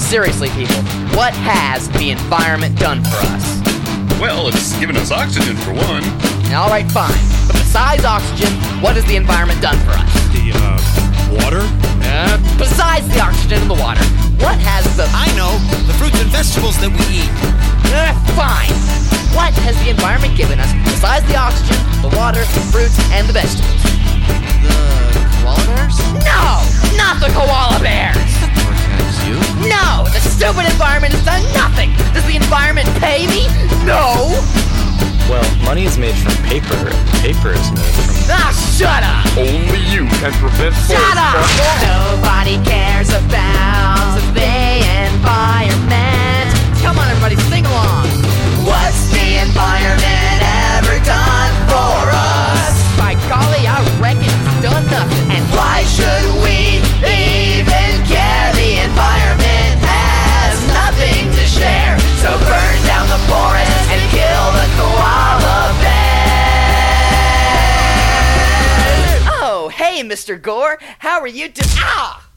seriously, people, what has the environment done for us? Well, it's given us oxygen for one. Alright, fine. But besides oxygen, what has the environment done for us? The, water? Besides the oxygen and the water, what has the... I know, the fruits and vegetables that we eat. Fine. What has the environment given us besides the oxygen, the water, the fruits, and the vegetables? The koala bears? No! Not the koala bears! You? No! The stupid environment has done nothing! Does the environment pay me? No! Well, money is made from paper, and paper is made from... Ah, shut up! Only you can prevent Shut up! Nobody cares about the environment. Come on, everybody, sing along. What's the environment ever done for us? By golly, I reckon it's done nothing. And why should we even care? The environment has nothing to share. So burn down the forest and kill the koala bear. Oh, hey, Mr. Gore, how are you doing? Ah!